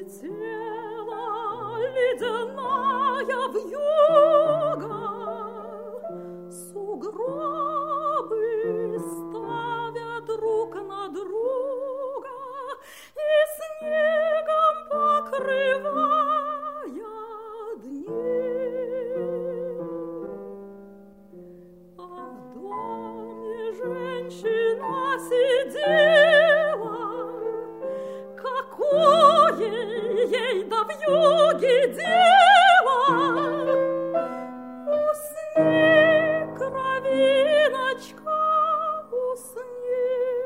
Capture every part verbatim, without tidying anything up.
налетела ледяная вьюга, сугробы ставя друг на друга и снегом покрывая дни. А в доме женщина сидела, какое ей до вьюги дело? Усни, кровиночка, усни.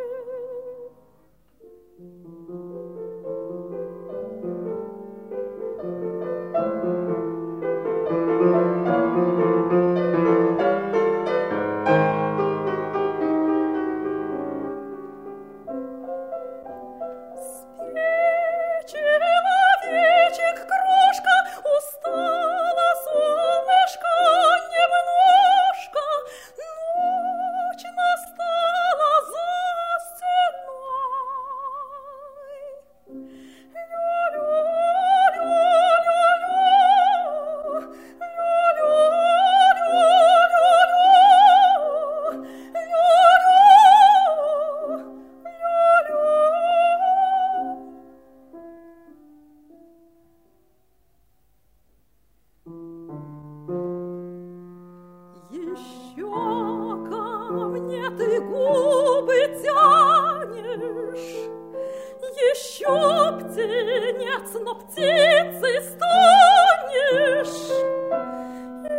Человечек, крошка, устала солнышко немножко, ночь настала за стеной. Лю-лю-лю-лю-лю, еще ко мне ты губы тянешь, еще птенец, но птицы стонешь, и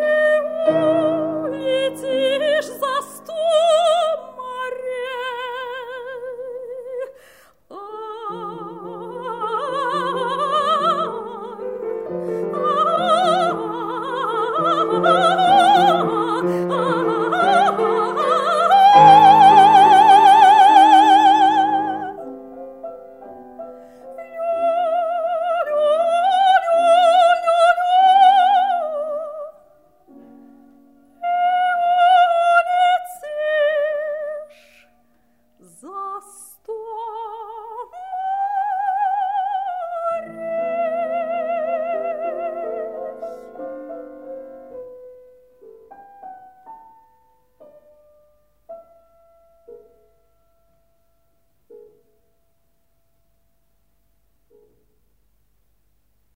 улетишь за сто морей. А